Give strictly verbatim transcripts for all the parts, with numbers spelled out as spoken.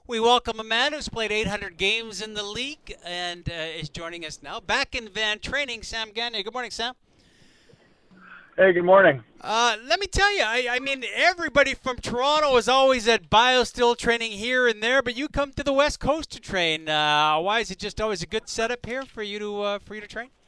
We welcome a man who's played eight hundred games in the league and uh, is joining us now. Back in Van training, Sam Gagner. Good morning, Sam. Hey, good morning. Uh, let me tell you, I, I mean, everybody from Toronto is always at BioStill training here and there, but you come to the West Coast to train. Uh, why is it just always a good setup here for you to uh, for you to train?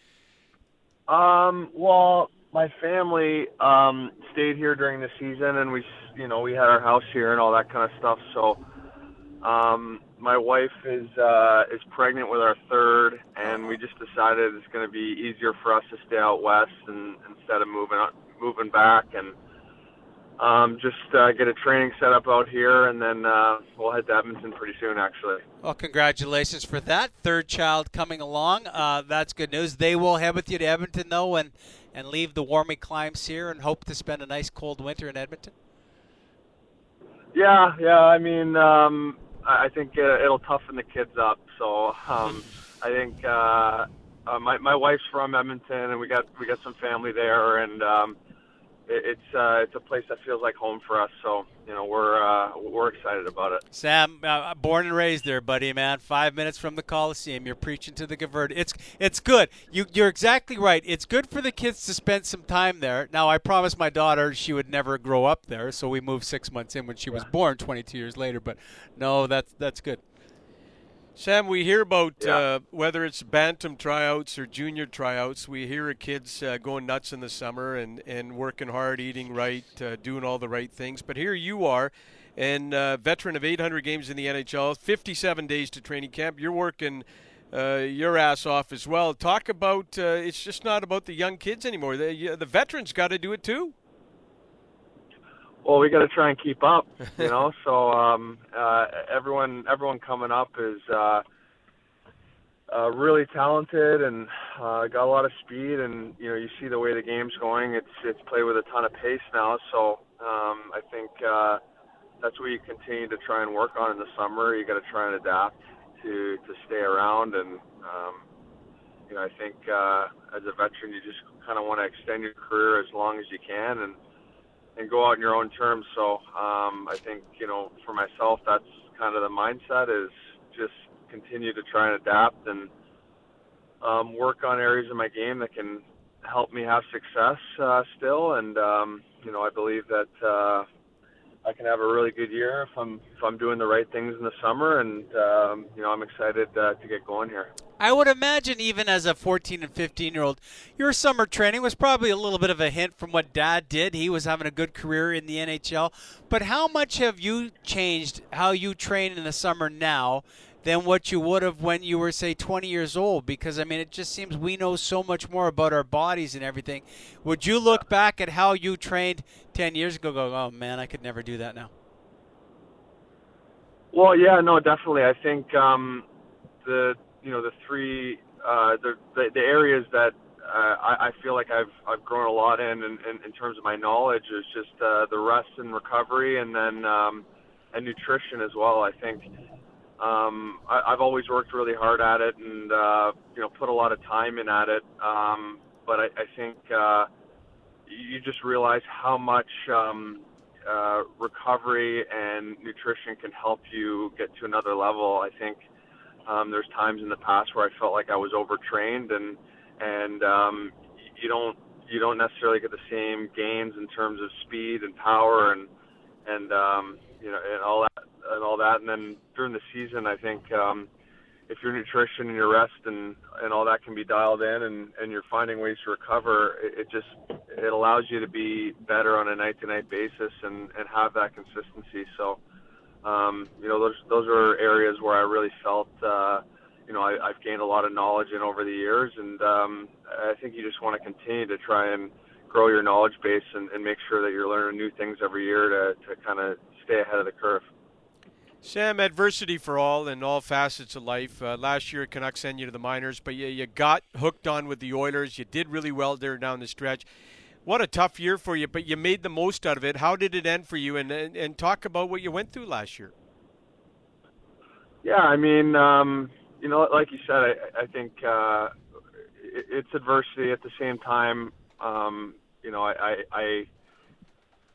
Um, well, my family um, stayed here during the season, and we, you know, we had our house here and all that kind of stuff. So, um, my wife is uh, is pregnant with our third, and we Oh, just decided it's going to be easier for us to stay out west and instead of moving moving back and um, just uh, get a training set up out here, and then uh, we'll head to Edmonton pretty soon, actually. well, congratulations for that third child coming along. Uh, that's good news. They will head with you to Edmonton though, and and leave the warming climes here, and hope to spend a nice cold winter in Edmonton. Yeah, yeah. I mean, um, I I think uh, it'll toughen the kids up. So um, I think uh, uh, my my wife's from Edmonton, and we got we got some family there, and um, it, it's uh, it's a place that feels like home for us. So you know, we're uh, we're excited about it. Sam, uh, born and raised there, buddy, man. Five minutes from the Coliseum, you're preaching to the converted. It's it's good. You you're exactly right. It's good for the kids to spend some time there. Now, I promised my daughter she would never grow up there, so we moved six months in when she was Yeah, born, twenty-two years later. But no, that's that's good. Sam, we hear about yeah. uh, whether it's bantam tryouts or junior tryouts. We hear of kids uh, going nuts in the summer and, and working hard, eating right, uh, doing all the right things. But here you are, and uh, veteran of eight hundred games in the N H L, fifty-seven days to training camp. You're working uh, your ass off as well. Talk about uh, it's just not about the young kids anymore. The, the veterans got to do it too. Well, we got to try and keep up, you know. So um, uh, everyone everyone coming up is uh, uh, really talented and uh, got a lot of speed, and you know you see the way the game's going. It's it's played with a ton of pace now, so um, I think uh, that's what you continue to try and work on in the summer. You got to try and adapt to to stay around, and um, you know I think uh, as a veteran you just kind of want to extend your career as long as you can, and and go out on your own terms. So um, I think you know for myself that's kind of the mindset is just continue to try and adapt and um, work on areas of my game that can help me have success uh, still. And um, you know, I believe that uh, I can have a really good year if I'm if I'm doing the right things in the summer. And um, you know, I'm excited uh, to get going here. I would imagine even as a fourteen and fifteen year old, your summer training was probably a little bit of a hint from what Dad did. He was having a good career in the N H L. But how much have you changed how you train in the summer now than what you would have when you were, say, twenty years old? Because, I mean, it just seems we know so much more about our bodies and everything. Would you look back at how you trained ten years ago, go, oh, man, I could never do that now? Well, yeah, no, definitely. I think um, the you know the three uh, the, the the areas that uh, I, I feel like I've I've grown a lot in in, in, in terms of my knowledge is just uh, the rest and recovery, and then um, and nutrition as well. I think um, I, I've always worked really hard at it, and uh, you know put a lot of time in at it. Um, but I, I think uh, you just realize how much um, uh, recovery and nutrition can help you get to another level. I think um, there's times in the past where I felt like I was overtrained, and and um, you don't you don't necessarily get the same gains in terms of speed and power and and um, you know and all that and all that. And then during the season, I think um, if your nutrition and your rest and and all that can be dialed in, and and you're finding ways to recover, it, it just it allows you to be better on a night to night basis and and have that consistency. So um, you know those those are areas where I really felt uh, you know I, I've gained a lot of knowledge in over the years, and um, I think you just want to continue to try and grow your knowledge base and, and make sure that you're learning new things every year to to kind of stay ahead of the curve. Sam, adversity for all in all facets of life. Uh, last year, Canucks sent you to the minors, but you, you got hooked on with the Oilers. You did really well there down the stretch. What a tough year for you, but you made the most out of it. How did it end for you? And and, and talk about what you went through last year. Yeah, I mean, um, you know, like you said, I, I think uh, it, it's adversity at the same time. Um, you know, I, I, I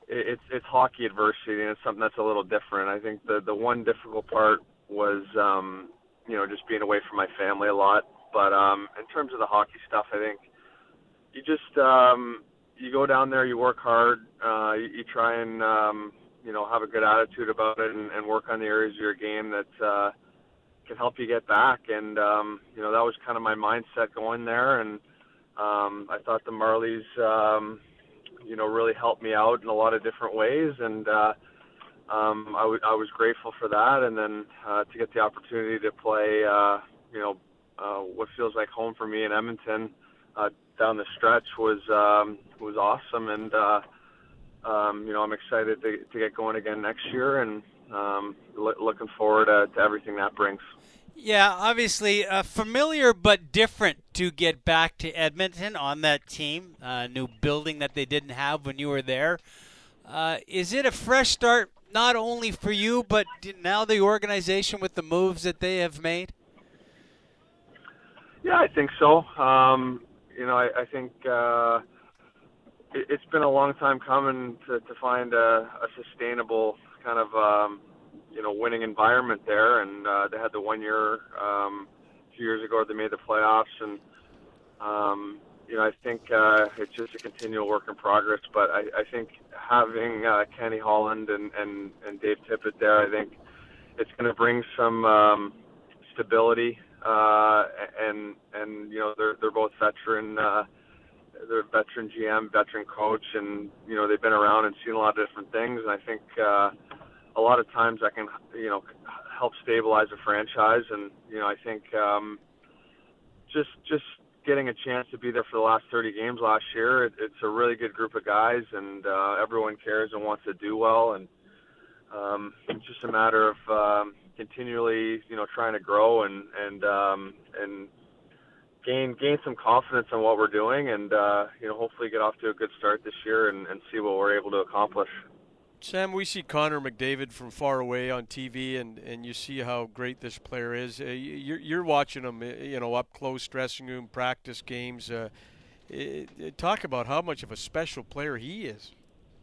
it, it's it's hockey adversity, and it's something that's a little different. I think the the one difficult part was um, you know just being away from my family a lot. But um, in terms of the hockey stuff, I think you just um, you go down there, you work hard, uh, you, you try and um, you know have a good attitude about it, and, and work on the areas of your game that uh, can help you get back. And um, you know that was kind of my mindset going there, and um, I thought the Marlies um, you know really helped me out in a lot of different ways, and uh, um, I, w- I was grateful for that. And then uh, to get the opportunity to play, uh, you know, uh, what feels like home for me in Edmonton. Uh, down the stretch was um, was awesome, and uh, um, you know I'm excited to, to get going again next year, and um, lo- looking forward to, to everything that brings. Yeah, obviously uh, familiar but different to get back to Edmonton on that team, uh, new building that they didn't have when you were there. Uh, is it a fresh start, not only for you, but now the organization with the moves that they have made? Yeah, I think so. Um, you know, I, I think uh, it, it's been a long time coming to, to find a, a sustainable kind of, um, you know, winning environment there. And uh, they had the one year, um, a few years ago, they made the playoffs. And, um, you know, I think uh, it's just a continual work in progress. But I, I think having uh, Kenny Holland and, and, and Dave Tippett there, I think it's going to bring some um, stability. Uh, and, and, you know, they're, they're both veteran, uh, they're veteran G M, veteran coach, and, you know, they've been around and seen a lot of different things. And I think, uh, a lot of times that can, you know, help stabilize a franchise. And, you know, I think, um, just, just getting a chance to be there for the last thirty games last year, it, it's a really good group of guys, and, uh, everyone cares and wants to do well. And, um, it's just a matter of, um, continually, you know, trying to grow and and um, and gain gain some confidence in what we're doing, and uh, you know, hopefully get off to a good start this year and, and see what we're able to accomplish. Sam, we see Connor McDavid from far away on T V, and, and you see how great this player is. Uh, you're, you're watching him, you know, up close, dressing room, practice games. Uh, it, it, talk about how much of a special player he is.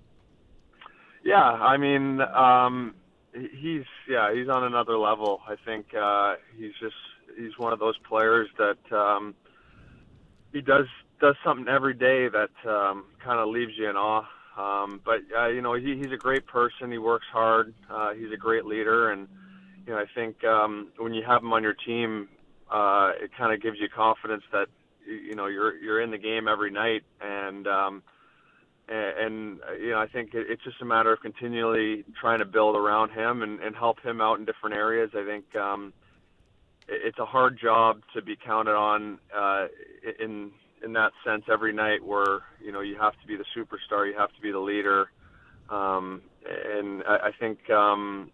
Yeah, I mean. Um, He's yeah he's on another level. I think uh, he's just he's one of those players that um, he does does something every day that um, kind of leaves you in awe. Um, but uh, you know he, he's a great person. He works hard. Uh, he's a great leader, and you know I think um, when you have him on your team, uh, it kind of gives you confidence that you know you're you're in the game every night, and um, And, you know, I think it's just a matter of continually trying to build around him and, and help him out in different areas. I think um, it's a hard job to be counted on uh, in in that sense every night where, you know, you have to be the superstar, you have to be the leader. Um, and I, I think um,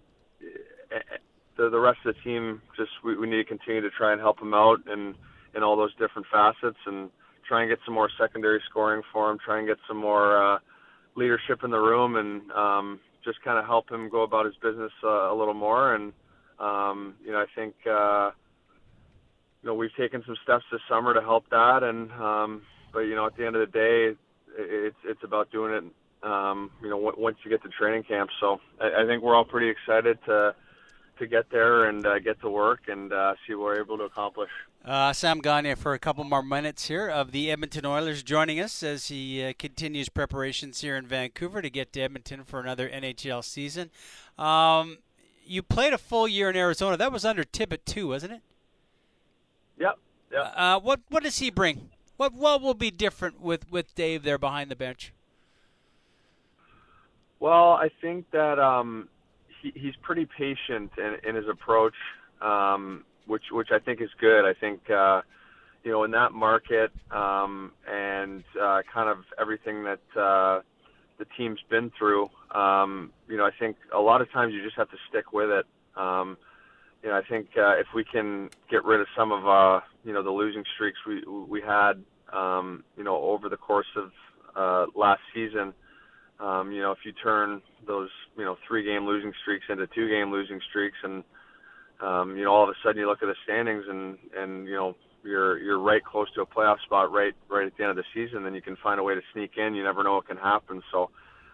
the, the rest of the team, just we, we need to continue to try and help him out in, in all those different facets, and try and get some more secondary scoring for him, try and get some more uh, leadership in the room, and um, just kind of help him go about his business uh, a little more. And, um, you know, I think, uh, you know, we've taken some steps this summer to help that. And, um, but, you know, at the end of the day, it's, it's about doing it, um, you know, w- once you get to training camp. So I, I think we're all pretty excited to, to get there and uh, get to work and uh, see what we're able to accomplish. Uh, Sam Gagner for a couple more minutes here of the Edmonton Oilers joining us as he uh, continues preparations here in Vancouver to get to Edmonton for another N H L season. Um, you played a full year in Arizona. That was under Tippett too, wasn't it? Yep. Yep. Uh, what what does he bring? What what will be different with, with Dave there behind the bench? Well, I think that um, he, he's pretty patient in, in his approach. Um, which which I think is good. I think, uh, you know, in that market um, and uh, kind of everything that uh, the team's been through, um, you know, I think a lot of times you just have to stick with it. Um, you know, I think uh, if we can get rid of some of, uh, you know, the losing streaks we we had, um, you know, over the course of uh, last season, um, you know, if you turn those, you know, three-game losing streaks into two-game losing streaks, and Um, you know, all of a sudden you look at the standings and, and, you know, you're, you're right close to a playoff spot right, right at the end of the season, then you can find a way to sneak in. You never know what can happen. So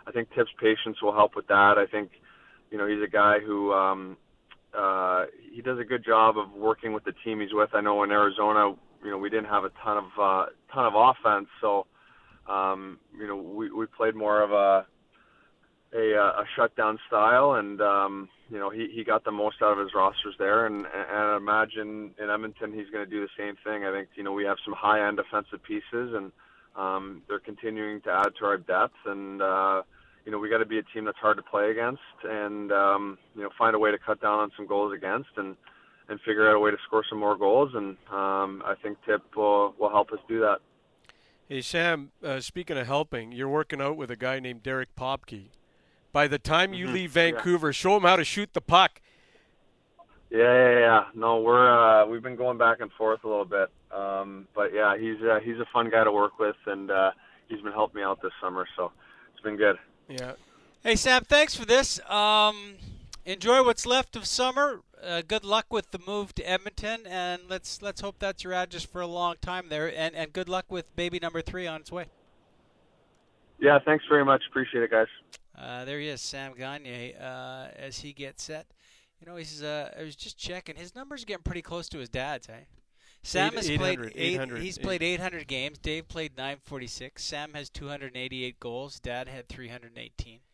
I think Tip's patience will help with that. I think, you know, he's a guy who um, uh, he does a good job of working with the team he's with. I know in Arizona, you know, we didn't have a ton of uh, ton of offense, so um, you know, we we played more of a a, a shutdown style, and um, you know, he, he got the most out of his rosters there, and, and I imagine in Edmonton he's going to do the same thing. I think, you know, we have some high-end defensive pieces, and um, they're continuing to add to our depth, and uh, you know, we got to be a team that's hard to play against, and um, you know, find a way to cut down on some goals against, and and figure out a way to score some more goals, and um, I think Tip will, will help us do that. Hey, Sam, uh, speaking of helping, you're working out with a guy named Derek Popke. By the time you mm-hmm. leave Vancouver, yeah. show him how to shoot the puck. Yeah, yeah, yeah. No, we're uh, we've been going back and forth a little bit, um, but yeah, he's uh, he's a fun guy to work with, and uh, he's been helping me out this summer, so it's been good. Yeah. Hey, Sam, thanks for this. Um, enjoy what's left of summer. Uh, good luck with the move to Edmonton, and let's let's hope that's your address for a long time there. And and good luck with baby number three on its way. Yeah, thanks very much. Appreciate it, guys. Uh, there he is, Sam Gagner, uh, as he gets set. You know, he's. Uh, I was just checking. His numbers are getting pretty close to his dad's, eh? Sam Eight, has played eight, eight. eight hundred, He's played eight hundred games. Dave played nine forty-six. Sam has two hundred eighty-eight goals. Dad had three hundred eighteen.